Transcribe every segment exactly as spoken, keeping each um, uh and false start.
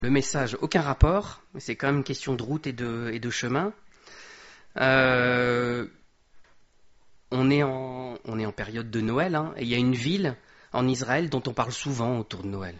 Le message, aucun rapport, mais c'est quand même une question de route et de, et de chemin. Euh, on, est en, on est en période de Noël, hein, et il y a une ville en Israël dont on parle souvent autour de Noël.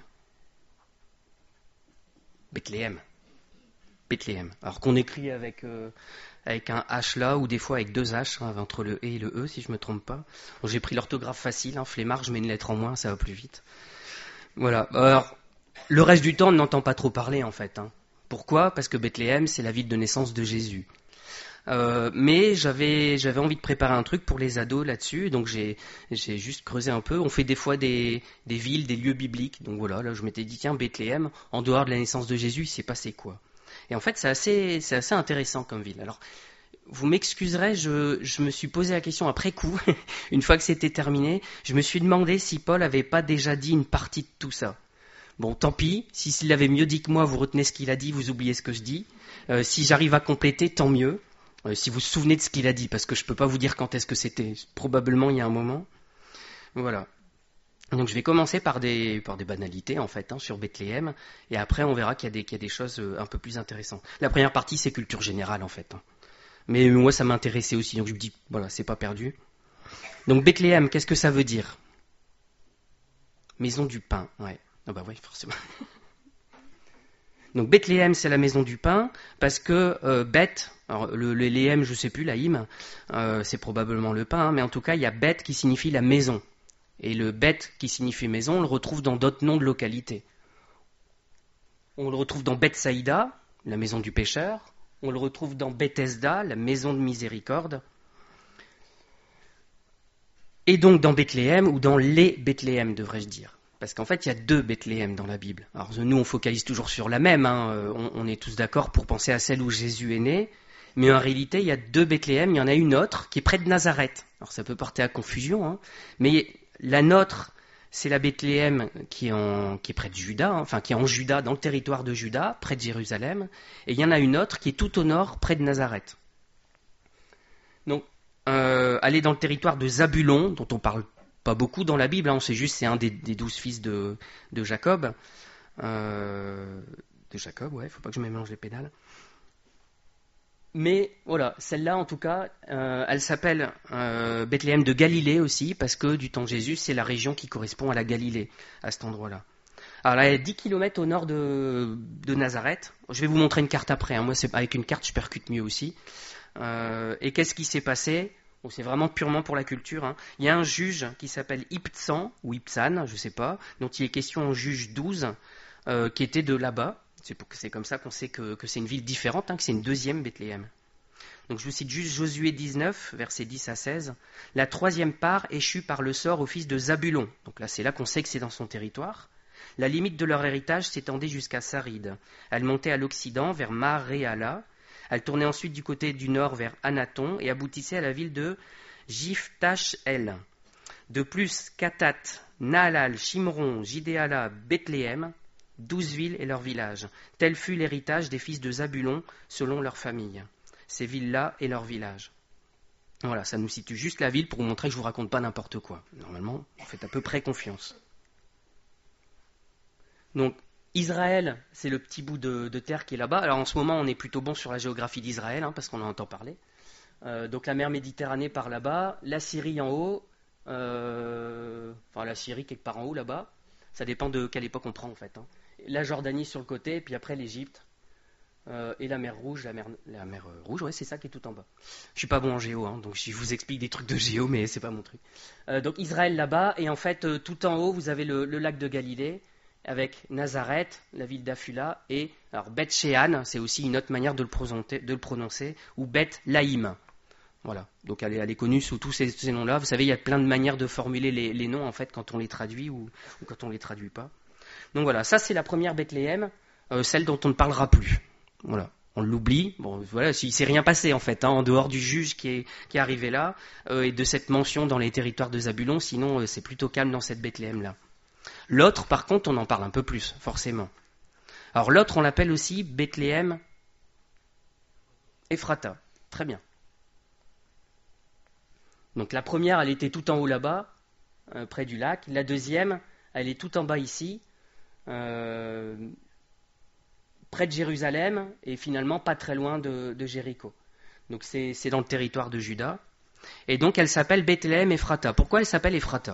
Bethléem. Bethléem. Alors qu'on écrit avec, euh, avec un H là, ou des fois avec deux H, hein, entre le E et le E, si je ne me trompe pas. Bon, j'ai pris l'orthographe facile, hein, flemmard, je mets une lettre en moins, ça va plus vite. Voilà. Alors, le reste du temps, on n'entend pas trop parler, en fait. Hein. Pourquoi ? Parce que Bethléem, c'est la ville de naissance de Jésus. Euh, mais j'avais j'avais envie de préparer un truc pour les ados là-dessus, donc j'ai j'ai juste creusé un peu. On fait des fois des des villes, des lieux bibliques. Donc voilà, là je m'étais dit tiens Bethléem, en dehors de la naissance de Jésus, il s'est passé quoi ? Et en fait c'est assez c'est assez intéressant comme ville. Alors vous m'excuserez, je je me suis posé la question après coup, une fois que c'était terminé, je me suis demandé si Paul avait pas déjà dit une partie de tout ça. Bon, tant pis, si s'il l'avait mieux dit que moi, vous retenez ce qu'il a dit, vous oubliez ce que je dis. Euh, si j'arrive à compléter, tant mieux. Euh, si vous vous souvenez de ce qu'il a dit, parce que je ne peux pas vous dire quand est-ce que c'était. Probablement il y a un moment. Voilà. Donc je vais commencer par des, par des banalités, en fait, hein, sur Bethléem. Et après, on verra qu'il y a des, qu'il y a des choses un peu plus intéressantes. La première partie, c'est culture générale, en fait. Hein. Mais moi, ça m'intéressait aussi. Donc je me dis, voilà, c'est pas perdu. Donc Bethléem, qu'est-ce que ça veut dire ? Maison du pain, ouais. Ah bah oui, forcément. Donc Bethléem, c'est la maison du pain, parce que euh, Beth, alors le, le Léem, je sais plus, la hymne, euh, c'est probablement le pain, hein, mais en tout cas, il y a Beth qui signifie la maison. Et le Beth qui signifie maison, on le retrouve dans d'autres noms de localités. On le retrouve dans Beth Saïda, la maison du pécheur. On le retrouve dans Bethesda, la maison de miséricorde. Et donc dans Bethléem, ou dans les Bethléem, devrais-je dire. Parce qu'en fait, il y a deux Bethléem dans la Bible. Alors nous, on focalise toujours sur la même, hein. on, on est tous d'accord pour penser à celle où Jésus est né, mais en réalité, il y a deux Bethléem, il y en a une autre qui est près de Nazareth. Alors ça peut porter à confusion, hein. Mais la nôtre, c'est la Bethléem qui est, en, qui est près de Juda, hein. Enfin qui est en Juda, dans le territoire de Juda, près de Jérusalem, et il y en a une autre qui est tout au nord, près de Nazareth. Donc, euh, aller dans le territoire de Zabulon, dont on parle pas beaucoup dans la Bible, hein, on sait juste c'est un des, des douze fils de, de Jacob. Euh, de Jacob, ouais, faut pas que je me mélange les pédales. Mais voilà, celle-là en tout cas, euh, elle s'appelle euh, Bethléem de Galilée aussi, parce que du temps de Jésus, c'est la région qui correspond à la Galilée, à cet endroit-là. Alors là, elle est dix kilomètres au nord de, de Nazareth. Je vais vous montrer une carte après, hein. Moi c'est, avec une carte je percute mieux aussi. Euh, et qu'est-ce qui s'est passé ? Bon, c'est vraiment purement pour la culture. Hein. Il y a un juge qui s'appelle Ibtsan, ou Ibtsan, je ne sais pas, dont il est question en juge douze, euh, qui était de là-bas. C'est, pour, c'est comme ça qu'on sait que, que c'est une ville différente, hein, que c'est une deuxième Bethléem. Donc je vous cite juste Josué dix-neuf, versets dix à seize. La troisième part échut par le sort au fils de Zabulon. Donc là, c'est là qu'on sait que c'est dans son territoire. La limite de leur héritage s'étendait jusqu'à Saride. Elle montait à l'occident vers Maréala. Elle tournait ensuite du côté du nord vers Anaton et aboutissait à la ville de Jiphtash-El. De plus, Katat, Naalal, Shimron, Jidéala, Bethléem, douze villes et leurs villages. Tel fut l'héritage des fils de Zabulon selon leur famille. Ces villes-là et leurs villages. Voilà, ça nous situe juste la ville pour vous montrer que je ne vous raconte pas n'importe quoi. Normalement, vous faites à peu près confiance. Donc, Israël, c'est le petit bout de, de terre qui est là-bas. Alors en ce moment, on est plutôt bon sur la géographie d'Israël, hein, parce qu'on en entend parler. Euh, donc la mer Méditerranée par là-bas, la Syrie en haut, euh, enfin la Syrie quelque part en haut là-bas. Ça dépend de quelle époque on prend en fait. Hein. La Jordanie sur le côté, puis après l'Égypte. Euh, et la mer Rouge, la mer, la mer euh, Rouge, ouais, c'est ça qui est tout en bas. Je suis pas bon en géo, hein, donc je vous explique des trucs de géo, mais c'est pas mon truc. Euh, donc Israël là-bas, et en fait, euh, tout en haut, vous avez le, le lac de Galilée, avec Nazareth, la ville d'Afula, et alors Beth Shean, c'est aussi une autre manière de le prononcer, de le prononcer ou Beth Laïm. Voilà, donc elle est, elle est connue sous tous ces, ces noms-là. Vous savez, il y a plein de manières de formuler les, les noms, en fait, quand on les traduit ou, ou quand on les traduit pas. Donc voilà, ça c'est la première Bethléem, euh, celle dont on ne parlera plus. Voilà, on l'oublie. Bon, voilà, il s'est rien passé en fait, hein, en dehors du juge qui est, qui est arrivé là euh, et de cette mention dans les territoires de Zabulon. Sinon, euh, c'est plutôt calme dans cette Bethléem-là. L'autre, par contre, on en parle un peu plus, forcément. Alors l'autre, on l'appelle aussi Bethléem Ephrata. Très bien. Donc la première, elle était tout en haut là-bas, euh, près du lac. La deuxième, elle est tout en bas ici. Euh, près de Jérusalem et finalement pas très loin de, de Jéricho. Donc c'est, c'est dans le territoire de Juda. Et donc elle s'appelle Bethléem Ephrata. Pourquoi elle s'appelle Ephrata?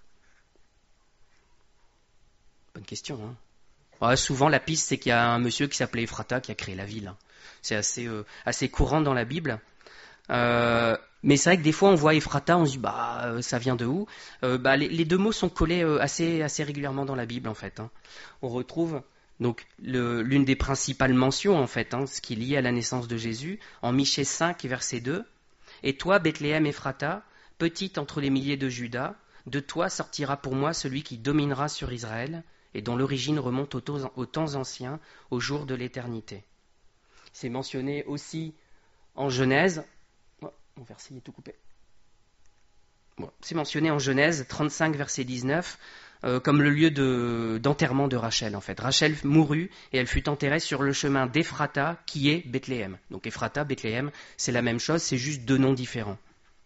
Bonne question. Hein. Ouais, souvent la piste c'est qu'il y a un monsieur qui s'appelait Ephrata qui a créé la ville. C'est assez, euh, assez courant dans la Bible. Euh, mais c'est vrai que des fois on voit Ephrata, on se dit bah euh, ça vient de où euh, bah, les, les deux mots sont collés euh, assez, assez régulièrement dans la Bible en fait. Hein. On retrouve donc le, l'une des principales mentions en fait, hein, ce qui est lié à la naissance de Jésus, en Michée cinq verset deux. Et toi Bethléem Ephrata, petite entre les milliers de Juda, de toi sortira pour moi celui qui dominera sur Israël et dont l'origine remonte aux temps, aux temps anciens, au jour de l'éternité. C'est mentionné aussi en Genèse. Mon verset est tout coupé. Bon, c'est mentionné en Genèse trente-cinq, verset dix-neuf, euh, comme le lieu de, d'enterrement de Rachel, en fait. Rachel mourut et elle fut enterrée sur le chemin d'Ephrata, qui est Bethléem. Donc Ephrata, Bethléem, c'est la même chose, c'est juste deux noms différents.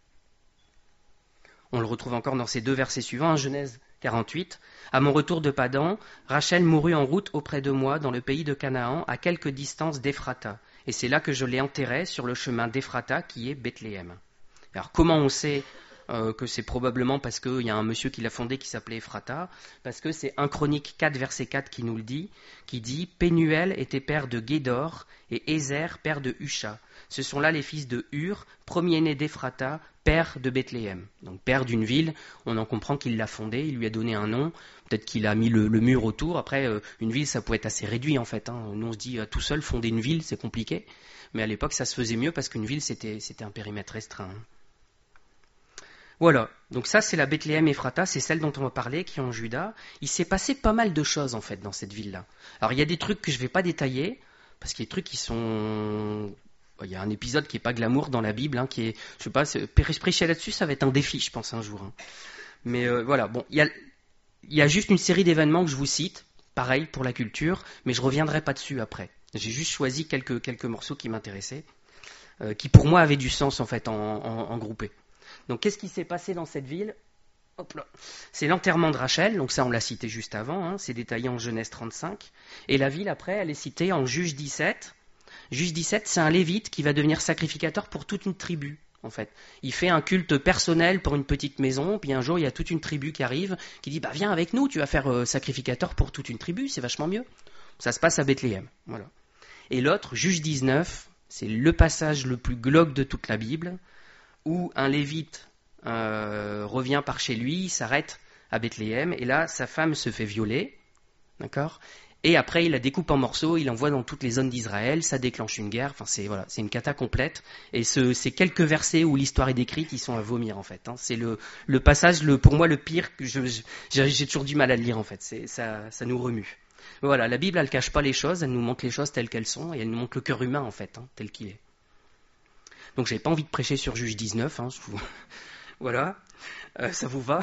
On le retrouve encore dans ces deux versets suivants, en Genèse quarante-huit. À mon retour de Padan, Rachel mourut en route auprès de moi dans le pays de Canaan, à quelque distance d'Ephrata. Et c'est là que je l'ai enterré sur le chemin d'Ephrata qui est Bethléem. Alors comment on sait euh, que c'est probablement parce qu'il y a un monsieur qui l'a fondé qui s'appelait Ephrata? Parce que c'est un Chronique quatre verset quatre qui nous le dit, qui dit « Pénuel était père de Guédor et Ézer père de Husha. Ce sont là les fils de Hur, premier-né d'Ephrata, père de Bethléem. » Donc père d'une ville, on en comprend qu'il l'a fondée, il lui a donné un nom, peut-être qu'il a mis le, le mur autour. Après, euh, une ville, ça pouvait être assez réduit en fait. Hein. Nous, on se dit, euh, tout seul, fonder une ville, c'est compliqué. Mais à l'époque, ça se faisait mieux parce qu'une ville, c'était, c'était un périmètre restreint. Hein. Voilà, donc ça, c'est la Bethléem Ephrata, c'est celle dont on va parler, qui est en Juda. Il s'est passé pas mal de choses en fait dans cette ville-là. Alors, il y a des trucs que je ne vais pas détailler, parce qu'il y a des trucs qui sont... Il y a un épisode qui n'est pas glamour dans la Bible, hein, qui est, je sais pas, prêcher là-dessus, ça va être un défi, je pense, un jour. Hein. Mais euh, voilà, bon, il y a, il y a juste une série d'événements que je vous cite, pareil pour la culture, mais je ne reviendrai pas dessus après. J'ai juste choisi quelques, quelques morceaux qui m'intéressaient, euh, qui pour moi avaient du sens en fait, en, en, en groupé. Donc qu'est-ce qui s'est passé dans cette ville? Hop là. C'est l'enterrement de Rachel, donc ça on l'a cité juste avant, hein, c'est détaillé en Genèse trente-cinq, et la ville après, elle est citée en Juge dix-sept. Juge dix-sept, c'est un lévite qui va devenir sacrificateur pour toute une tribu, en fait. Il fait un culte personnel pour une petite maison, puis un jour, il y a toute une tribu qui arrive, qui dit, bah viens avec nous, tu vas faire euh, sacrificateur pour toute une tribu, c'est vachement mieux. Ça se passe à Bethléem, voilà. Et l'autre, Juge dix-neuf, c'est le passage le plus glauque de toute la Bible, où un lévite euh, revient par chez lui, s'arrête à Bethléem, et là, sa femme se fait violer, d'accord ? Et après, il la découpe en morceaux, il l'envoie dans toutes les zones d'Israël, ça déclenche une guerre, enfin c'est voilà, c'est une cata complète. Et ce, ces quelques versets où l'histoire est décrite, ils sont à vomir en fait. Hein. C'est le, le passage, le, pour moi, le pire que je, j'ai, j'ai toujours du mal à le lire en fait. C'est, ça, ça nous remue. Mais voilà, la Bible, elle cache pas les choses, elle nous montre les choses telles qu'elles sont, et elle nous montre le cœur humain en fait, hein, tel qu'il est. Donc j'avais pas envie de prêcher sur Juge dix-neuf, hein, je vous... voilà, euh, ça vous va?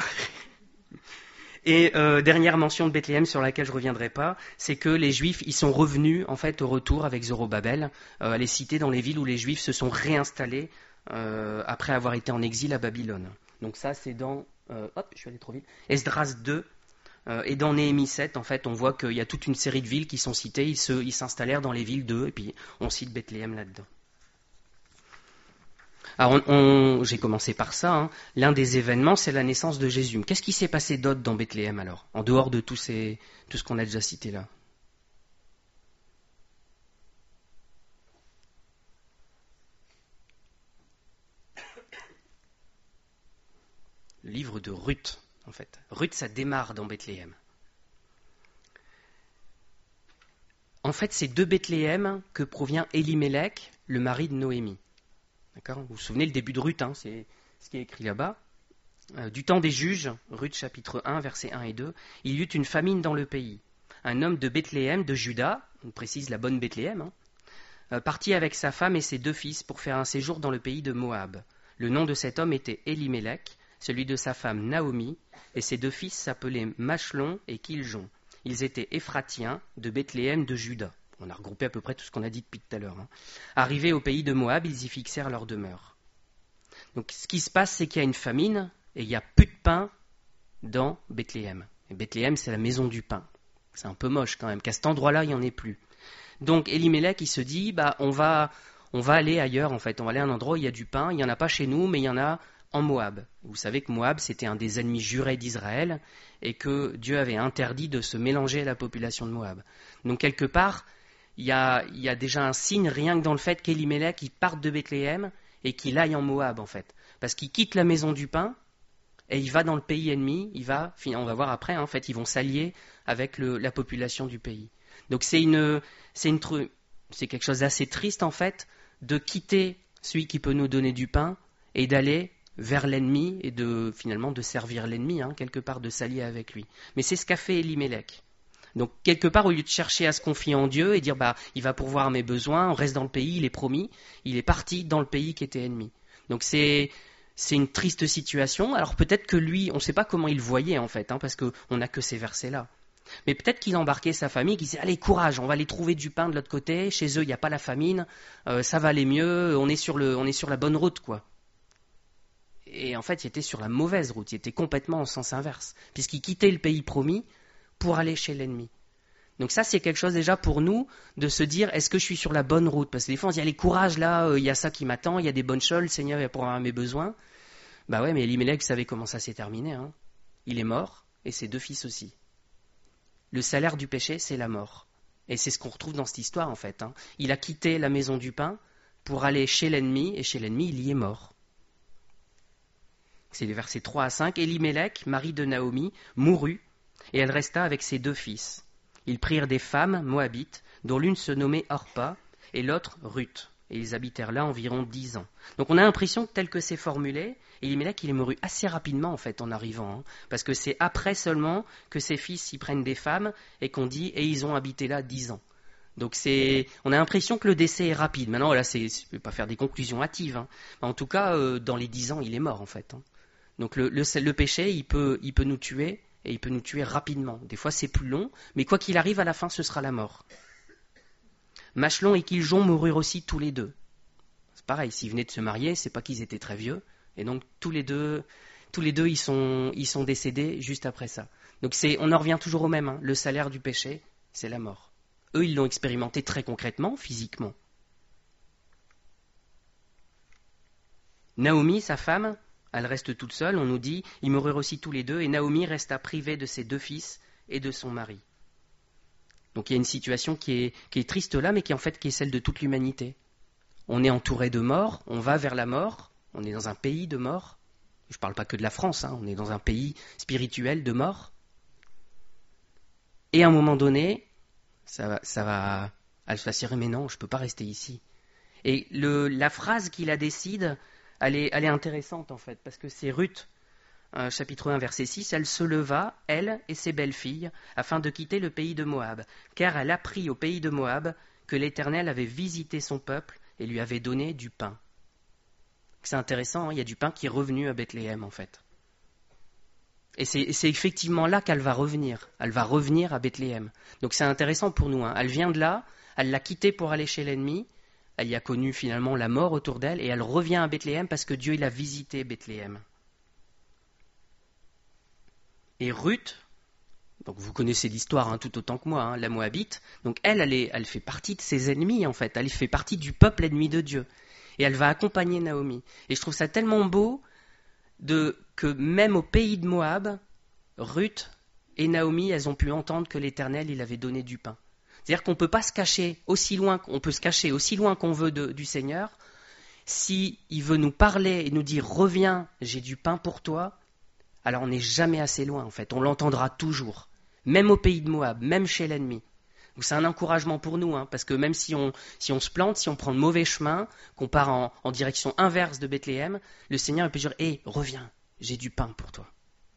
Et euh, dernière mention de Bethléem sur laquelle je ne reviendrai pas, c'est que les Juifs ils sont revenus en fait au retour avec Zorobabel. Euh, elle est citée dans les villes où les Juifs se sont réinstallés euh, après avoir été en exil à Babylone. Donc ça c'est dans, euh, hop, je suis allé trop vite, Esdras deux euh, et dans Néhémie sept en fait on voit qu'il y a toute une série de villes qui sont citées, ils, se, ils s'installèrent dans les villes d'eux et puis on cite Bethléem là-dedans. Alors, on, on, j'ai commencé par ça. Hein. L'un des événements, c'est la naissance de Jésus. Qu'est-ce qui s'est passé d'autre dans Bethléem alors, en dehors de tout, ces, tout ce qu'on a déjà cité là? Le livre de Ruth, en fait. Ruth, ça démarre dans Bethléem. En fait, c'est de Bethléem que provient Élimélec, le mari de Noémie. D'accord ? Vous vous souvenez le début de Ruth, hein, c'est ce qui est écrit là-bas. Euh, du temps des juges, Ruth chapitre un, versets un et deux, il y eut une famine dans le pays. Un homme de Bethléem, de Juda, on précise la bonne Bethléem, hein, euh, partit avec sa femme et ses deux fils pour faire un séjour dans le pays de Moab. Le nom de cet homme était Élimélec, celui de sa femme Naomi, et ses deux fils s'appelaient Machlon et Kiljon. Ils étaient Éphratiens de Bethléem de Juda. On a regroupé à peu près tout ce qu'on a dit depuis tout à l'heure. Hein. Arrivés au pays de Moab, ils y fixèrent leur demeure. Donc ce qui se passe, c'est qu'il y a une famine et il n'y a plus de pain dans Bethléem. Et Bethléem, c'est la maison du pain. C'est un peu moche quand même, qu'à cet endroit-là, il n'y en ait plus. Donc Elimelech, il se dit, bah, on va, on va aller ailleurs, en fait. On va aller à un endroit où il y a du pain. Il n'y en a pas chez nous, mais il y en a en Moab. Vous savez que Moab, c'était un des ennemis jurés d'Israël et que Dieu avait interdit de se mélanger à la population de Moab. Donc quelque part, il y a, il y a déjà un signe, rien que dans le fait qu'Elimelech, il parte de Bethléem et qu'il aille en Moab, en fait. Parce qu'il quitte la maison du pain et il va dans le pays ennemi. Il va, on va voir après, hein, en fait, ils vont s'allier avec le, la population du pays. Donc c'est une, c'est une, c'est quelque chose d'assez triste, en fait, de quitter celui qui peut nous donner du pain et d'aller vers l'ennemi et de finalement de servir l'ennemi, hein, quelque part de s'allier avec lui. Mais c'est ce qu'a fait Elimelech. Donc quelque part, au lieu de chercher à se confier en Dieu et dire bah il va pourvoir mes besoins, on reste dans le pays, il est promis, il est parti dans le pays qui était ennemi. Donc c'est c'est une triste situation. Alors peut-être que lui, on ne sait pas comment il voyait en fait, hein, parce qu'on n'a que ces versets-là. Mais peut-être qu'il embarquait sa famille, qu'il disait allez courage, on va aller trouver du pain de l'autre côté, chez eux il n'y a pas la famine, euh, ça va aller mieux, on est sur le, on est sur la bonne route quoi. Et en fait, il était sur la mauvaise route, il était complètement en sens inverse, puisqu'il quittait le pays promis pour aller chez l'ennemi. Donc ça, c'est quelque chose déjà pour nous, de se dire, est-ce que je suis sur la bonne route? Parce que des fois, on se dit, allez, courage, là, il euh, y a ça qui m'attend, il y a des bonnes choses, le Seigneur va pourvoir mes besoins. Bah ouais, mais Elimelech, vous savez comment ça s'est terminé, hein. Il est mort, et ses deux fils aussi. Le salaire du péché, c'est la mort. Et c'est ce qu'on retrouve dans cette histoire, en fait, hein. Il a quitté la maison du pain pour aller chez l'ennemi, et chez l'ennemi, il y est mort. C'est les versets trois à cinq. Elimelech, mari de Naomi, mourut, et elle resta avec ses deux fils. Ils prirent des femmes moabites, dont l'une se nommait Orpa, et l'autre Ruth. Et ils habitèrent là environ dix ans. Donc on a l'impression que tel que c'est formulé, Elimelech il est mouru assez rapidement en fait en arrivant, hein, parce que c'est après seulement que ses fils y prennent des femmes et qu'on dit et ils ont habité là dix ans. Donc c'est, on a l'impression que le décès est rapide. Maintenant là, c'est, je ne vais pas faire des conclusions hâtives, hein. En tout cas, euh, dans les dix ans, il est mort en fait, hein. Donc le, le, le péché, il peut, il peut nous tuer, et il peut nous tuer rapidement. Des fois, c'est plus long, mais quoi qu'il arrive, à la fin, ce sera la mort. Machlon et Kiljon moururent aussi tous les deux. C'est pareil, s'ils venaient de se marier, c'est pas qu'ils étaient très vieux, et donc tous les deux, tous les deux, ils sont, ils sont décédés juste après ça. Donc c'est, on en revient toujours au même, hein. Le salaire du péché, c'est la mort. Eux, ils l'ont expérimenté très concrètement, physiquement. Naomi, sa femme, elle reste toute seule, on nous dit, ils moururent aussi tous les deux, et Naomi resta privée de ses deux fils et de son mari. Donc il y a une situation qui est, qui est triste là, mais qui en fait qui est celle de toute l'humanité. On est entouré de morts, on va vers la mort, on est dans un pays de mort. Je ne parle pas que de la France, hein, on est dans un pays spirituel de mort. Et à un moment donné, ça va, ça va, elle va se dire, mais non, je ne peux pas rester ici. Et le, la phrase qui la décide, Elle est, elle est intéressante en fait, parce que c'est Ruth, euh, chapitre un, verset six, elle se leva, elle et ses belles-filles, afin de quitter le pays de Moab, car elle apprit au pays de Moab que l'Éternel avait visité son peuple et lui avait donné du pain. C'est intéressant, hein, il y a du pain qui est revenu à Bethléem en fait. Et c'est, et c'est effectivement là qu'elle va revenir, elle va revenir à Bethléem. Donc c'est intéressant pour nous, hein. Elle vient de là, elle l'a quitté pour aller chez l'ennemi, elle y a connu finalement la mort autour d'elle et elle revient à Bethléem parce que Dieu il a visité Bethléem. Et Ruth, donc vous connaissez l'histoire hein, tout autant que moi, hein, la Moabite, donc elle, elle, est, elle fait partie de ses ennemis en fait, elle fait partie du peuple ennemi de Dieu. Et elle va accompagner Naomi. Et je trouve ça tellement beau de, que même au pays de Moab, Ruth et Naomi, elles ont pu entendre que l'Éternel il avait donné du pain. C'est-à-dire qu'on ne peut pas se cacher aussi loin, on peut se cacher aussi loin qu'on veut de, du Seigneur. S'il veut nous parler et nous dire « Reviens, j'ai du pain pour toi », alors on n'est jamais assez loin en fait, on l'entendra toujours. Même au pays de Moab, même chez l'ennemi. Donc c'est un encouragement pour nous, hein, parce que même si on, si on se plante, si on prend le mauvais chemin, qu'on part en, en direction inverse de Bethléem, le Seigneur peut dire « Hé, reviens, j'ai du pain pour toi ».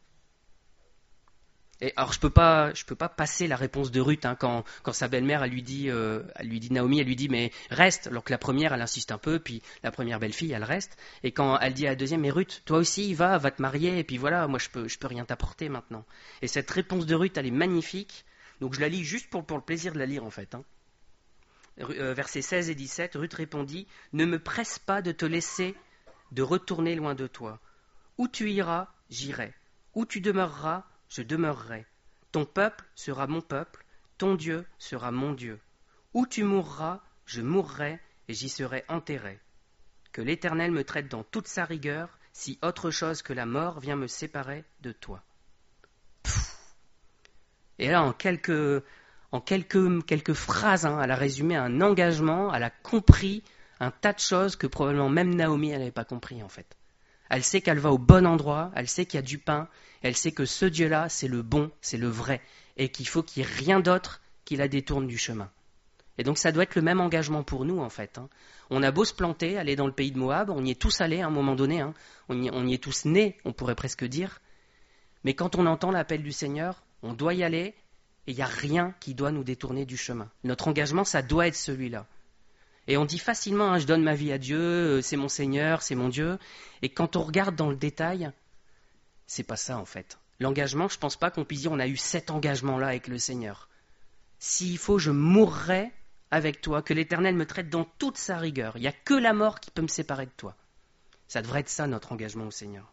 Et alors je peux pas, je peux pas passer la réponse de Ruth hein, quand, quand sa belle-mère elle lui dit, euh, elle lui dit Naomi, elle lui dit mais reste, alors que la première elle insiste un peu, puis la première belle-fille elle reste, et quand elle dit à la deuxième mais Ruth, toi aussi va, va te marier, et puis voilà, moi je peux, je peux rien t'apporter maintenant. Et cette réponse de Ruth elle est magnifique, donc je la lis juste pour, pour le plaisir de la lire en fait. Hein. Euh, versets seize et dix-sept, Ruth répondit, ne me presse pas de te laisser, de retourner loin de toi. Où tu iras, j'irai. Où tu demeureras, je demeurerai. Ton peuple sera mon peuple, ton Dieu sera mon Dieu. Où tu mourras, je mourrai et j'y serai enterré. Que l'Éternel me traite dans toute sa rigueur, si autre chose que la mort vient me séparer de toi. » Pfff. Et là, en quelques, en quelques, quelques phrases, hein, elle a résumé un engagement, elle a compris un tas de choses que probablement même Naomi, elle n'avait pas compris en fait. Elle sait qu'elle va au bon endroit, elle sait qu'il y a du pain, elle sait que ce Dieu-là, c'est le bon, c'est le vrai, et qu'il faut qu'il n'y ait rien d'autre qui la détourne du chemin. Et donc ça doit être le même engagement pour nous en fait. Hein. On a beau se planter, aller dans le pays de Moab, on y est tous allés à un moment donné, hein. on, y, on y est tous nés, on pourrait presque dire, mais quand on entend l'appel du Seigneur, on doit y aller, et il n'y a rien qui doit nous détourner du chemin. Notre engagement, ça doit être celui-là. Et on dit facilement, hein, je donne ma vie à Dieu, c'est mon Seigneur, c'est mon Dieu. Et quand on regarde dans le détail, c'est pas ça en fait. L'engagement, je ne pense pas qu'on puisse dire on a eu cet engagement-là avec le Seigneur. S'il faut, je mourrai avec toi, que l'Éternel me traite dans toute sa rigueur. Il n'y a que la mort qui peut me séparer de toi. Ça devrait être ça notre engagement au Seigneur.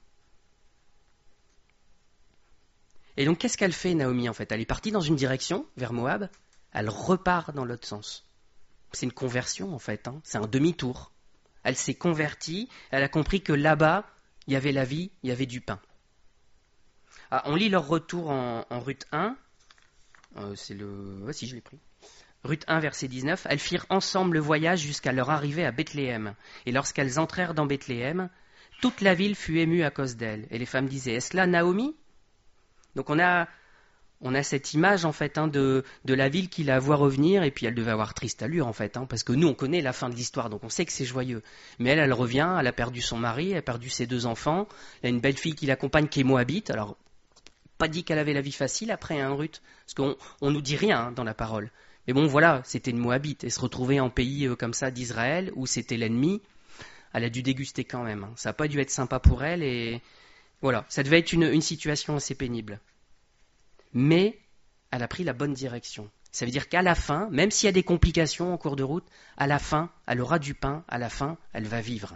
Et donc qu'est-ce qu'elle fait Naomi en fait? Elle est partie dans une direction, vers Moab, elle repart dans l'autre sens. C'est une conversion en fait, hein. C'est un demi-tour. Elle s'est convertie, elle a compris que là-bas, il y avait la vie, il y avait du pain. Ah, on lit leur retour en, en Ruth un, euh, c'est le... Ah, si, je l'ai pris. Ruth un, verset dix-neuf, elles firent ensemble le voyage jusqu'à leur arrivée à Bethléem. Et lorsqu'elles entrèrent dans Bethléem, toute la ville fut émue à cause d'elles. Et les femmes disaient, est-ce là Naomi? Donc on a... On a cette image en fait hein, de, de la ville qui la voit revenir et puis elle devait avoir triste allure en fait, hein, parce que nous on connaît la fin de l'histoire donc on sait que c'est joyeux. Mais elle, elle revient, elle a perdu son mari, elle a perdu ses deux enfants, elle a une belle fille qui l'accompagne qui est moabite. Alors pas dit qu'elle avait la vie facile après un hein, Ruth, parce qu'on on nous dit rien hein, dans la parole. Mais bon voilà, c'était une moabite et se retrouver en pays euh, comme ça d'Israël où c'était l'ennemi, elle a dû déguster quand même. Hein. Ça n'a pas dû être sympa pour elle et voilà, ça devait être une, une situation assez pénible. Mais elle a pris la bonne direction. Ça veut dire qu'à la fin, même s'il y a des complications en cours de route, à la fin, elle aura du pain, à la fin, elle va vivre.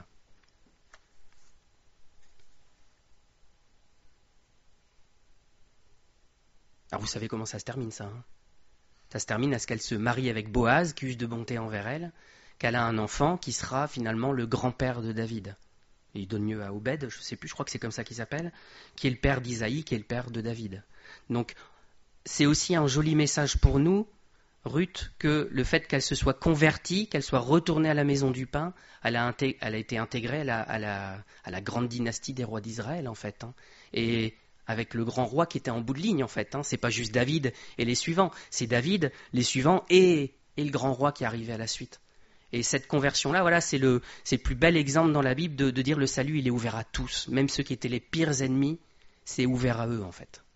Alors vous savez comment ça se termine ça hein? Ça se termine à ce qu'elle se marie avec Boaz, qui use de bonté envers elle, qu'elle a un enfant qui sera finalement le grand-père de David. Et il donne mieux à Obed, je ne sais plus, je crois que c'est comme ça qu'il s'appelle, qui est le père d'Isaïe, qui est le père de David. Donc, c'est aussi un joli message pour nous, Ruth, que le fait qu'elle se soit convertie, qu'elle soit retournée à la maison du pain, elle a, inté- elle a été intégrée à la, à, la, à la grande dynastie des rois d'Israël, en fait. Hein. Et avec le grand roi qui était en bout de ligne, en fait. Hein. C'est pas juste David et les suivants, c'est David, les suivants et, et le grand roi qui arrivait à la suite. Et cette conversion-là, voilà, c'est le, c'est le plus bel exemple dans la Bible de, de dire le salut, il est ouvert à tous. Même ceux qui étaient les pires ennemis, c'est ouvert à eux, en fait.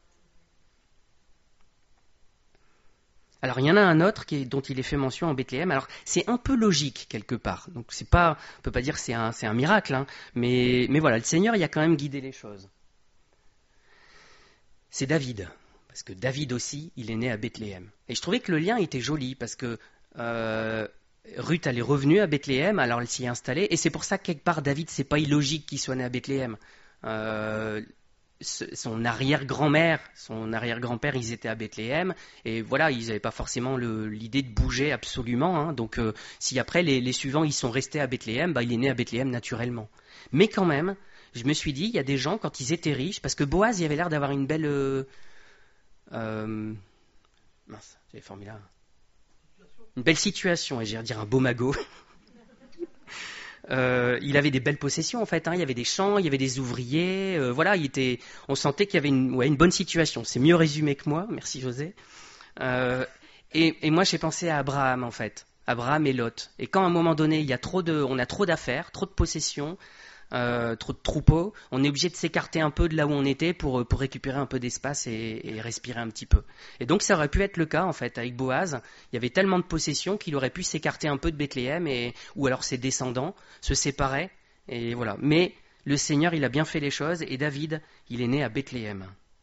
Alors, il y en a un autre qui est, dont il est fait mention en Bethléem. Alors, c'est un peu logique, quelque part. Donc, c'est pas, on ne peut pas dire que c'est un, c'est un miracle, hein, mais, mais voilà, le Seigneur, il a quand même guidé les choses. C'est David. Parce que David aussi, il est né à Bethléem. Et je trouvais que le lien était joli, parce que... Euh, Ruth, elle est revenue à Bethléem, alors elle s'y est installée, et c'est pour ça que quelque part, David, c'est pas illogique qu'il soit né à Bethléem. Euh, son arrière-grand-mère, son arrière-grand-père, ils étaient à Bethléem, et voilà, ils n'avaient pas forcément le, l'idée de bouger absolument, hein, donc euh, si après les, les suivants, ils sont restés à Bethléem, bah, il est né à Bethléem naturellement. Mais quand même, je me suis dit, il y a des gens, quand ils étaient riches, parce que Boaz, il avait l'air d'avoir une belle... Euh, euh, mince, j'avais formulé là... Une belle situation, et j'ai dire un beau magot. euh, il avait des belles possessions en fait. Hein. Il y avait des champs, il y avait des ouvriers. Euh, voilà, il était. On sentait qu'il y avait une, ouais, une bonne situation. C'est mieux résumé que moi. Merci José. Euh, et, et moi, j'ai pensé à Abraham en fait. Abraham et Lot. Et quand à un moment donné, il y a trop de, on a trop d'affaires, trop de possessions. Euh, trop de troupeaux, on est obligé de s'écarter un peu de là où on était pour, pour récupérer un peu d'espace et, et respirer un petit peu. Et donc ça aurait pu être le cas en fait avec Boaz, il y avait tellement de possessions qu'il aurait pu s'écarter un peu de Bethléem et, ou alors ses descendants se séparaient et voilà. Mais le Seigneur il a bien fait les choses et David il est né à Bethléem.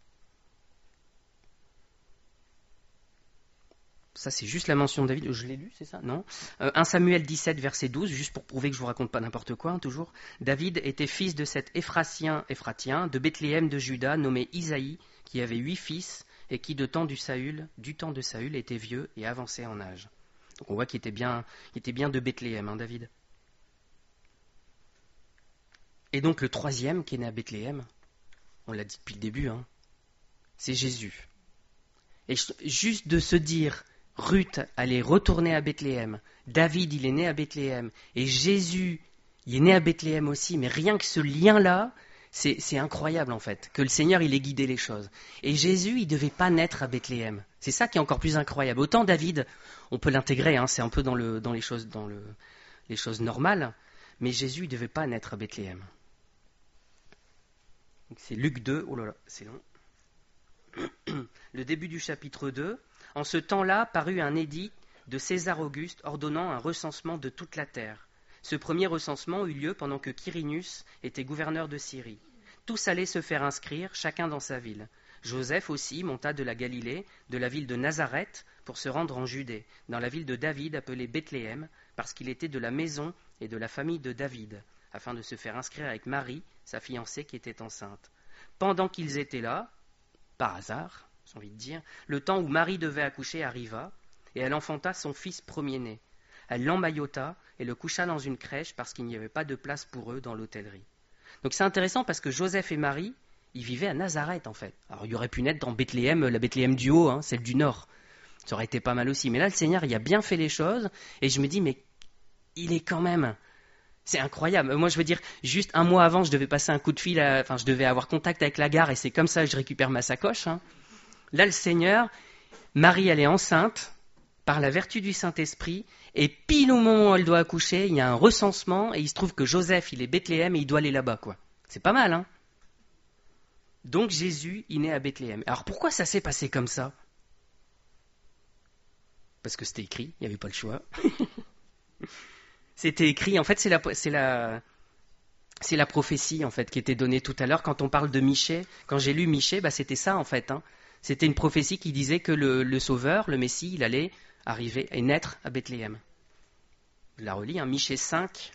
Ça, c'est juste la mention de David. Je l'ai lu, c'est ça? Non. euh, un Samuel dix-sept, verset douze, juste pour prouver que je ne vous raconte pas n'importe quoi, hein, toujours. David était fils de cet Éphratien, Éphratien de Bethléem de Juda, nommé Isaïe, qui avait huit fils, et qui, de temps du, Saül, du temps de Saül, était vieux et avancé en âge. Donc on voit qu'il était bien, il était bien de Bethléem, hein, David. Et donc le troisième qui est né à Bethléem, on l'a dit depuis le début, hein, c'est Jésus. Et juste de se dire, Ruth allait retourner à Bethléem, David il est né à Bethléem, et Jésus il est né à Bethléem aussi, mais rien que ce lien-là, c'est, c'est incroyable en fait, que le Seigneur il ait guidé les choses. Et Jésus il ne devait pas naître à Bethléem. C'est ça qui est encore plus incroyable. Autant David, on peut l'intégrer, hein, c'est un peu dans, le, dans, les, choses, dans le, les choses normales, mais Jésus il ne devait pas naître à Bethléem. Donc c'est Luc deux, oh là là, c'est long. Le début du chapitre deux. En ce temps-là parut un édit de César Auguste ordonnant un recensement de toute la terre. Ce premier recensement eut lieu pendant que Quirinius était gouverneur de Syrie. Tous allaient se faire inscrire, chacun dans sa ville. Joseph aussi monta de la Galilée, de la ville de Nazareth, pour se rendre en Judée, dans la ville de David appelée Bethléem, parce qu'il était de la maison et de la famille de David, afin de se faire inscrire avec Marie, sa fiancée qui était enceinte. Pendant qu'ils étaient là, par hasard, j'ai envie de dire, le temps où Marie devait accoucher arriva, et elle enfanta son fils premier-né. Elle l'emmaillota et le coucha dans une crèche parce qu'il n'y avait pas de place pour eux dans l'hôtellerie. Donc c'est intéressant parce que Joseph et Marie, ils vivaient à Nazareth en fait. Alors il aurait pu naître dans Bethléem, la Bethléem du haut, hein, celle du nord. Ça aurait été pas mal aussi. Mais là, le Seigneur, il a bien fait les choses, et je me dis, mais il est quand même... C'est incroyable. Moi, je veux dire, juste un mois avant, je devais passer un coup de fil, à... enfin, je devais avoir contact avec la gare, et c'est comme ça que je récupère ma sacoche. Hein. Là, le Seigneur, Marie, elle est enceinte, par la vertu du Saint-Esprit, et pile au moment où elle doit accoucher, il y a un recensement, et il se trouve que Joseph, il est Bethléem, et il doit aller là-bas, quoi. C'est pas mal, hein. Donc Jésus, il naît à Bethléem. Alors pourquoi ça s'est passé comme ça ? Parce que c'était écrit, il n'y avait pas le choix. C'était écrit, en fait, c'est la, c'est la, c'est la prophétie en fait qui était donnée tout à l'heure quand on parle de Michée. Quand j'ai lu Michée, bah, c'était ça en fait. Hein. C'était une prophétie qui disait que le, le Sauveur, le Messie, il allait arriver et naître à Bethléem. Je la relis, hein, Michée cinq.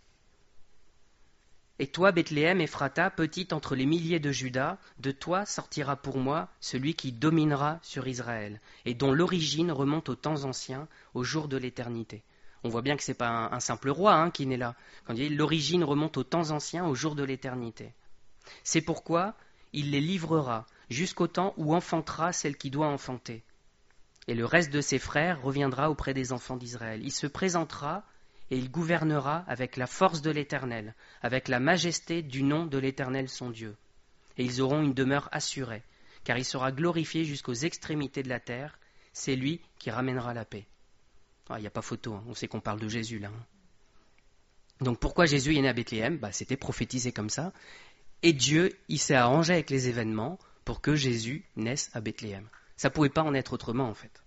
Et toi, Bethléem, Ephrata, petite entre les milliers de Juda, de toi sortira pour moi celui qui dominera sur Israël, et dont l'origine remonte aux temps anciens, au jour de l'éternité. On voit bien que ce n'est pas un, un simple roi hein, qui naît là. Quand il dit l'origine remonte aux temps anciens, au jour de l'éternité. C'est pourquoi il les livrera jusqu'au temps où enfantera celle qui doit enfanter. Et le reste de ses frères reviendra auprès des enfants d'Israël. Il se présentera et il gouvernera avec la force de l'Éternel, avec la majesté du nom de l'Éternel son Dieu. Et ils auront une demeure assurée, car il sera glorifié jusqu'aux extrémités de la terre. C'est lui qui ramènera la paix. Il ah, n'y a pas photo, hein. On sait qu'on parle de Jésus là. Hein. Donc pourquoi Jésus est né à Bethléem ? Bah, c'était prophétisé comme ça. Et Dieu, il s'est arrangé avec les événements pour que Jésus naisse à Bethléem. Ça ne pouvait pas en être autrement en fait.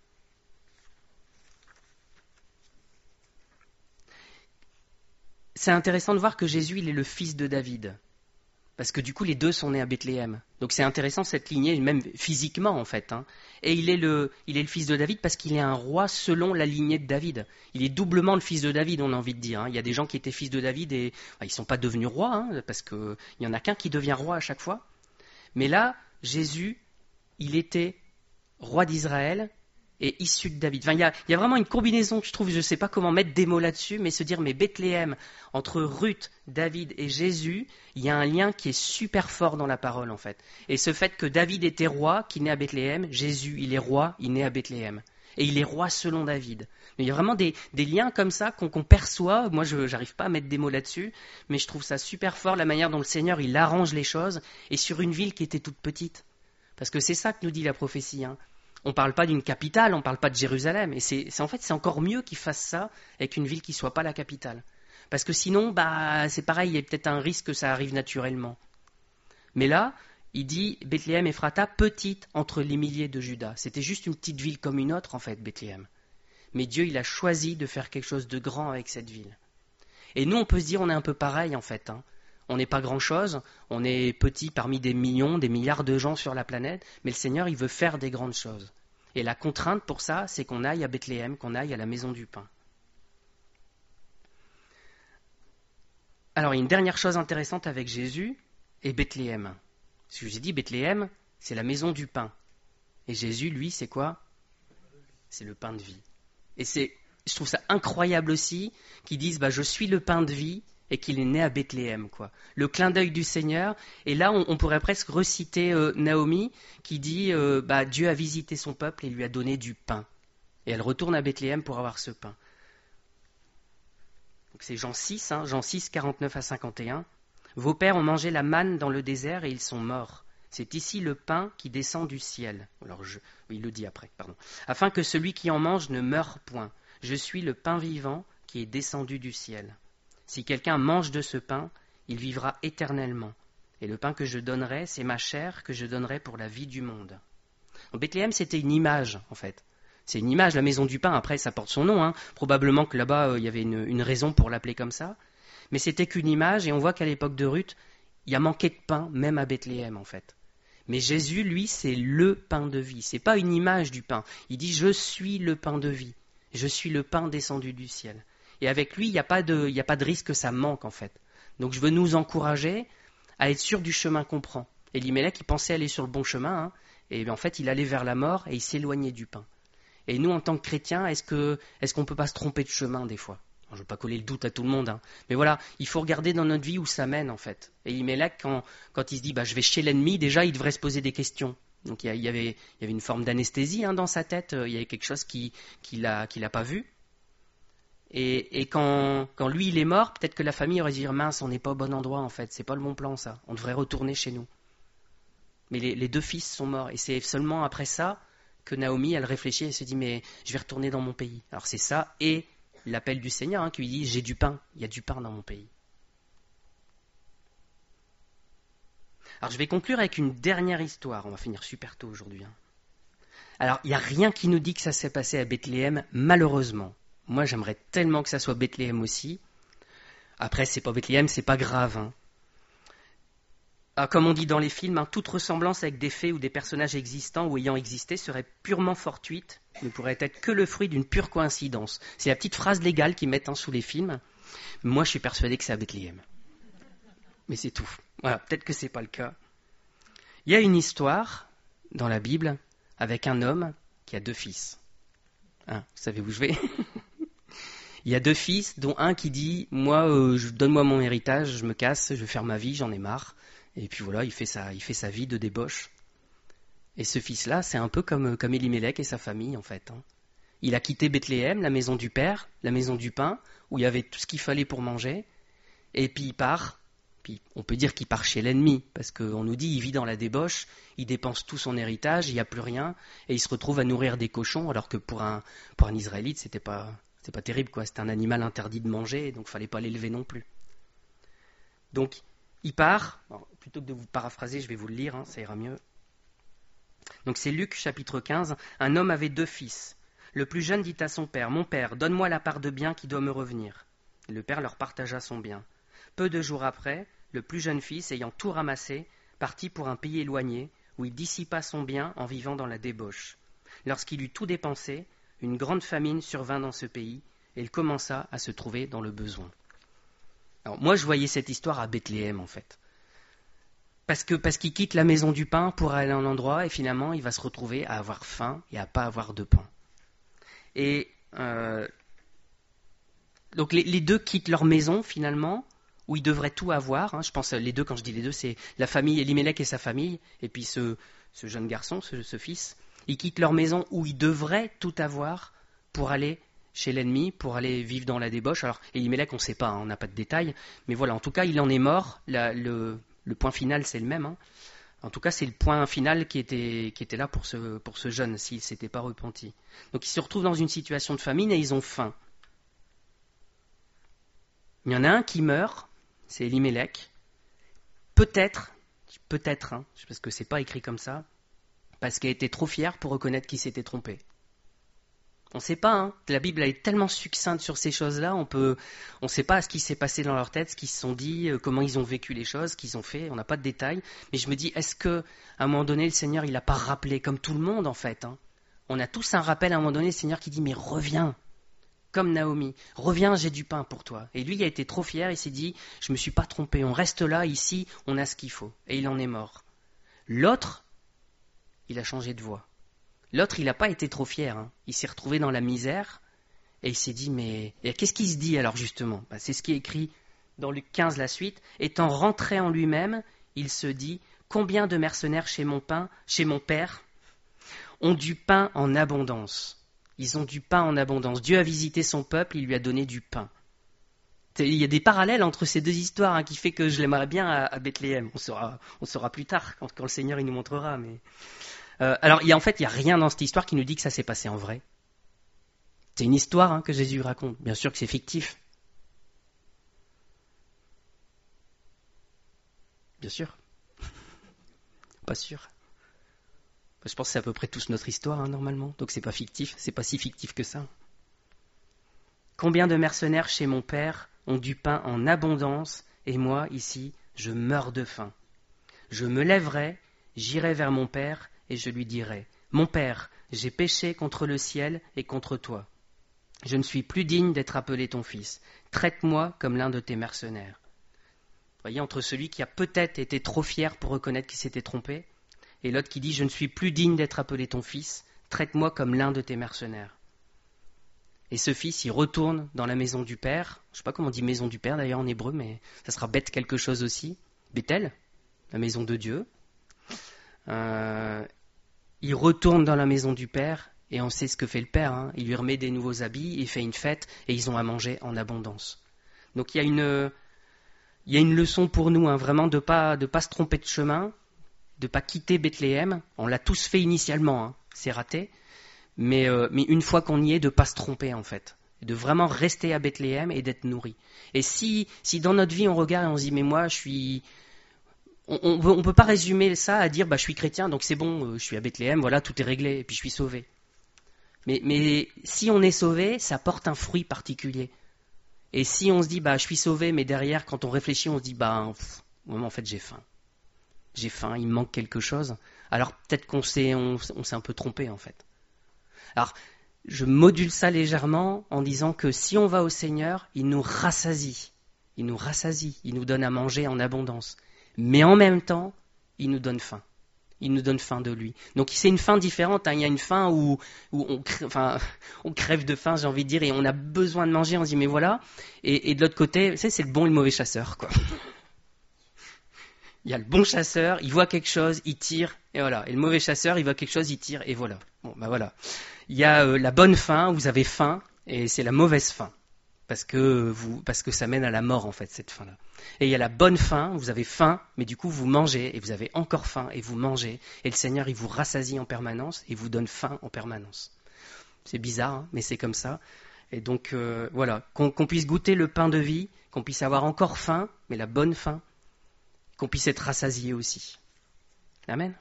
C'est intéressant de voir que Jésus, il est le fils de David. Parce que du coup, les deux sont nés à Bethléem. Donc c'est intéressant cette lignée, même physiquement en fait. Hein. Et il est, le, il est le fils de David parce qu'il est un roi selon la lignée de David. Il est doublement le fils de David, on a envie de dire. Hein. Il y a des gens qui étaient fils de David et bah, ils ne sont pas devenus rois, hein, parce qu'il n'y en a qu'un qui devient roi à chaque fois. Mais là, Jésus, il était roi d'Israël et issu de David. Enfin, il y a, il y a vraiment une combinaison, je trouve, je ne sais pas comment mettre des mots là-dessus, mais se dire, mais Bethléem, entre Ruth, David et Jésus, il y a un lien qui est super fort dans la parole, en fait. Et ce fait que David était roi, qui naît à Bethléem, Jésus, il est roi, il naît à Bethléem. Et il est roi selon David. Mais il y a vraiment des, des liens comme ça qu'on, qu'on perçoit. Moi, je n'arrive pas à mettre des mots là-dessus, mais je trouve ça super fort, la manière dont le Seigneur, il arrange les choses, et sur une ville qui était toute petite. Parce que c'est ça que nous dit la prophétie, hein. On ne parle pas d'une capitale, on ne parle pas de Jérusalem. Et c'est, c'est, en fait, c'est encore mieux qu'ils fassent ça avec une ville qui ne soit pas la capitale. Parce que sinon, bah, c'est pareil, il y a peut-être un risque que ça arrive naturellement. Mais là, il dit Bethléem Ephrata, petite entre les milliers de Juda. C'était juste une petite ville comme une autre, en fait, Bethléem. Mais Dieu, il a choisi de faire quelque chose de grand avec cette ville. Et nous, on peut se dire, on est un peu pareil, en fait. Hein. On n'est pas grand-chose, on est petit parmi des millions, des milliards de gens sur la planète, mais le Seigneur, il veut faire des grandes choses. Et la contrainte pour ça, c'est qu'on aille à Bethléem, qu'on aille à la maison du pain. Alors, il y a une dernière chose intéressante avec Jésus et Bethléem. Ce que j'ai dit, Bethléem, c'est la maison du pain. Et Jésus, lui, c'est quoi ? C'est le pain de vie. Et c'est, je trouve ça incroyable aussi qu'ils disent bah, je suis le pain de vie et qu'il est né à Bethléem, quoi. Le clin d'œil du Seigneur. Et là, on, on pourrait presque reciter euh, Naomi qui dit euh, bah, Dieu a visité son peuple et lui a donné du pain. Et elle retourne à Bethléem pour avoir ce pain. Donc c'est Jean six, hein, Jean six, quarante-neuf à cinquante et un. Vos pères ont mangé la manne dans le désert et ils sont morts. C'est ici le pain qui descend du ciel. Alors je, oui, il le dit après, pardon. Afin que celui qui en mange ne meure point. Je suis le pain vivant qui est descendu du ciel. Si quelqu'un mange de ce pain, il vivra éternellement. Et le pain que je donnerai, c'est ma chair que je donnerai pour la vie du monde. En Bethléem, c'était une image, en fait. C'est une image, la maison du pain. Après, ça porte son nom. Hein. Probablement que là-bas, euh, il y avait une, une raison pour l'appeler comme ça. Mais c'était qu'une image, et on voit qu'à l'époque de Ruth, il y a manqué de pain, même à Bethléem, en fait. Mais Jésus, lui, c'est le pain de vie. C'est pas une image du pain. Il dit « Je suis le pain de vie. Je suis le pain descendu du ciel. » Et avec lui, il n'y a pas de, il n'y a pas de risque que ça manque, en fait. Donc je veux nous encourager à être sûr du chemin qu'on prend. Elimelech, il pensait aller sur le bon chemin, hein, et en fait, il allait vers la mort et il s'éloignait du pain. Et nous, en tant que chrétiens, est-ce que, est-ce qu'on ne peut pas se tromper de chemin des fois ? Je ne veux pas coller le doute à tout le monde, hein. Mais voilà, il faut regarder dans notre vie où ça mène, en fait. Et Elimelech, quand, quand il se dit bah, « je vais chez l'ennemi », déjà, il devrait se poser des questions. Donc il y, a, il y, avait, il y avait une forme d'anesthésie hein, dans sa tête, il y avait quelque chose qu'il qui n'a qui pas vu. Et, et quand, quand lui, il est mort, peut-être que la famille aurait dit « mince, on n'est pas au bon endroit, en fait, c'est pas le bon plan, ça. On devrait retourner chez nous. » Mais les, les deux fils sont morts. Et c'est seulement après ça que Naomi, elle réfléchit et se dit « mais je vais retourner dans mon pays. » Alors c'est ça, et l'appel du Seigneur hein, qui lui dit « j'ai du pain, il y a du pain dans mon pays. » Alors je vais conclure avec une dernière histoire. On va finir super tôt aujourd'hui. Hein. Alors il n'y a rien qui nous dit que ça s'est passé à Bethléem, malheureusement. Moi j'aimerais tellement que ça soit Bethléem aussi. Après c'est pas Bethléem, c'est pas grave. Hein. Ah, comme on dit dans les films, hein, toute ressemblance avec des faits ou des personnages existants ou ayant existé serait purement fortuite, ne pourrait être que le fruit d'une pure coïncidence. C'est la petite phrase légale qu'ils mettent hein, sous les films. Moi je suis persuadé que c'est à Bethléem. Mais c'est tout. Voilà, peut-être que c'est pas le cas. Il y a une histoire dans la Bible avec un homme qui a deux fils. Hein, vous savez où je vais ? Il y a deux fils, dont un qui dit « moi, euh, je, donne-moi mon héritage, je me casse, je vais faire ma vie, j'en ai marre. » Et puis voilà, il fait sa, il fait sa vie de débauche. Et ce fils-là, c'est un peu comme, comme Elimelech et sa famille, en fait. Hein. Il a quitté Bethléem, la maison du père, la maison du pain, où il y avait tout ce qu'il fallait pour manger. Et puis il part. Puis on peut dire qu'il part chez l'ennemi, parce qu'on nous dit il vit dans la débauche, il dépense tout son héritage, il n'y a plus rien, et il se retrouve à nourrir des cochons, alors que pour un, pour un Israélite, c'était pas, c'était pas terrible, quoi. C'était un animal interdit de manger, donc il ne fallait pas l'élever non plus. Donc il part, alors, plutôt que de vous paraphraser, je vais vous le lire, hein, ça ira mieux. Donc c'est Luc chapitre quinze, un homme avait deux fils. Le plus jeune dit à son père, « Mon père, donne-moi la part de bien qui doit me revenir. » Et le père leur partagea son bien. Peu de jours après, le plus jeune fils, ayant tout ramassé, partit pour un pays éloigné, où il dissipa son bien en vivant dans la débauche. Lorsqu'il eut tout dépensé, une grande famine survint dans ce pays, et il commença à se trouver dans le besoin. Alors moi, je voyais cette histoire à Bethléem, en fait. Parce que parce qu'il quitte la maison du pain pour aller à un endroit, et finalement, il va se retrouver à avoir faim et à pas avoir de pain. Et euh, donc les, les deux quittent leur maison, finalement, où ils devraient tout avoir. Hein. Je pense les deux, quand je dis les deux, c'est la famille Elimelech et sa famille, et puis ce, ce jeune garçon, ce, ce fils. Ils quittent leur maison où ils devraient tout avoir pour aller chez l'ennemi, pour aller vivre dans la débauche. Alors Elimelech, on ne sait pas, hein, on n'a pas de détails, mais voilà, en tout cas, il en est mort. La, le, le point final, c'est le même. Hein. En tout cas, c'est le point final qui était, qui était là pour ce, pour ce jeune, s'il ne s'était pas repenti. Donc ils se retrouvent dans une situation de famine et ils ont faim. Il y en a un qui meurt, c'est Elimelech. Peut-être, peut-être, hein, parce que c'est pas écrit comme ça, parce qu'il était trop fier pour reconnaître qu'il s'était trompé. On ne sait pas, hein. La Bible elle est tellement succincte sur ces choses-là, on peut, on ne sait pas ce qui s'est passé dans leur tête, ce qu'ils se sont dit, euh, comment ils ont vécu les choses, ce qu'ils ont fait, on n'a pas de détails. Mais je me dis, est-ce qu'à un moment donné, le Seigneur, il n'a pas rappelé, comme tout le monde en fait, hein. On a tous un rappel à un moment donné, le Seigneur qui dit, mais reviens, comme Naomi, reviens, j'ai du pain pour toi. Et lui, il a été trop fier, il s'est dit, je ne me suis pas trompé, on reste là, ici, on a ce qu'il faut. Et il en est mort. L'autre, il a changé de voie. L'autre, il n'a pas été trop fier. Hein. Il s'est retrouvé dans la misère Et il s'est dit, mais et qu'est-ce qu'il se dit alors justement? Ben, c'est ce qui est écrit dans Luc quinze, la suite. Étant rentré en lui-même, il se dit, combien de mercenaires chez mon, pain, chez mon père ont du pain en abondance. Ils ont du pain en abondance. Dieu a visité son peuple, il lui a donné du pain. Il y a des parallèles entre ces deux histoires hein, qui fait que je l'aimerais bien à, à Bethléem. On saura, on saura plus tard quand, quand le Seigneur il nous montrera. Mais euh, alors, il y a, en fait, il n'y a rien dans cette histoire qui nous dit que ça s'est passé en vrai. C'est une histoire hein, que Jésus raconte. Bien sûr que c'est fictif. Bien sûr. Pas sûr. Je pense que c'est à peu près tous notre histoire hein, normalement. Donc c'est pas fictif. C'est pas si fictif que ça. Combien de mercenaires chez mon père ont du pain en abondance, et moi, ici, je meurs de faim. Je me lèverai, j'irai vers mon père, et je lui dirai, mon père, j'ai péché contre le ciel et contre toi. Je ne suis plus digne d'être appelé ton fils. Traite-moi comme l'un de tes mercenaires. Vous voyez, entre celui qui a peut-être été trop fier pour reconnaître qu'il s'était trompé, et l'autre qui dit, je ne suis plus digne d'être appelé ton fils, traite-moi comme l'un de tes mercenaires. Et ce fils, il retourne dans la maison du père. Je ne sais pas comment on dit maison du père d'ailleurs en hébreu, mais ça sera bête quelque chose aussi. Bethel, la maison de Dieu. Euh, il retourne dans la maison du père et on sait ce que fait le père. Hein. Il lui remet des nouveaux habits, il fait une fête et ils ont à manger en abondance. Donc il y a une, il y a une leçon pour nous, hein, vraiment de ne pas, de pas se tromper de chemin, de ne pas quitter Bethléem. On l'a tous fait initialement, hein. C'est raté. Mais, euh, mais une fois qu'on y est, de ne pas se tromper en fait, de vraiment rester à Bethléem et d'être nourri. Et si, si dans notre vie on regarde et on se dit mais moi je suis, on ne on peut pas résumer ça à dire bah je suis chrétien donc c'est bon, euh, je suis à Bethléem, voilà tout est réglé et puis je suis sauvé. Mais, mais si on est sauvé, ça porte un fruit particulier. Et si on se dit bah je suis sauvé, mais derrière quand on réfléchit on se dit bah pff, en fait j'ai faim, j'ai faim, il me manque quelque chose. Alors peut-être qu'on s'est, on, on s'est un peu trompé en fait. Alors, je module ça légèrement en disant que si on va au Seigneur, il nous rassasie. Il nous rassasie, il nous donne à manger en abondance. Mais en même temps, il nous donne faim. Il nous donne faim de lui. Donc c'est une faim différente. Hein. Il y a une faim où, où on, crève, enfin, on crève de faim, j'ai envie de dire, et on a besoin de manger, on se dit mais voilà. Et, et de l'autre côté, tu sais, c'est le bon et le mauvais chasseur, quoi. Il y a le bon chasseur, il voit quelque chose, il tire, et voilà. Et le mauvais chasseur, il voit quelque chose, il tire, et voilà. Bon, ben voilà. Il y a euh, la bonne faim, vous avez faim, et c'est la mauvaise faim. Parce que, vous, parce que ça mène à la mort, en fait, cette faim-là. Et il y a la bonne faim, vous avez faim, mais du coup, vous mangez, et vous avez encore faim, et vous mangez. Et le Seigneur, il vous rassasie en permanence, et vous donne faim en permanence. C'est bizarre, hein, mais c'est comme ça. Et donc, euh, voilà. Qu'on, qu'on puisse goûter le pain de vie, qu'on puisse avoir encore faim, mais la bonne faim, qu'on puisse être rassasié aussi. Amen.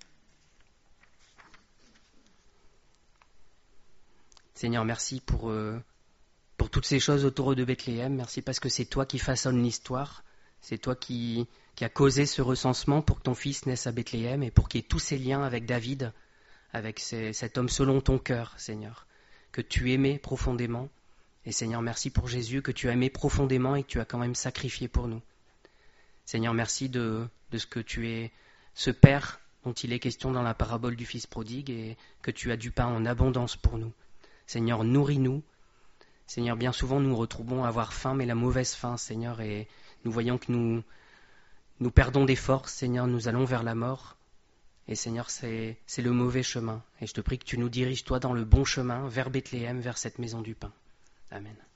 Seigneur, merci pour, euh, pour toutes ces choses autour de Bethléem. Merci parce que c'est toi qui façonnes l'histoire. C'est toi qui, qui a causé ce recensement pour que ton fils naisse à Bethléem et pour qu'il y ait tous ces liens avec David, avec ces, cet homme selon ton cœur, Seigneur, que tu aimais profondément. Et Seigneur, merci pour Jésus, que tu as aimé profondément et que tu as quand même sacrifié pour nous. Seigneur, merci de, de ce que tu es ce Père dont il est question dans la parabole du Fils prodigue et que tu as du pain en abondance pour nous. Seigneur, nourris-nous. Seigneur, bien souvent nous nous retrouvons à avoir faim, mais la mauvaise faim, Seigneur, et nous voyons que nous, nous perdons des forces, Seigneur, nous allons vers la mort. Et Seigneur, c'est, c'est le mauvais chemin. Et je te prie que tu nous diriges, toi, dans le bon chemin, vers Bethléem, vers cette maison du pain. Amen.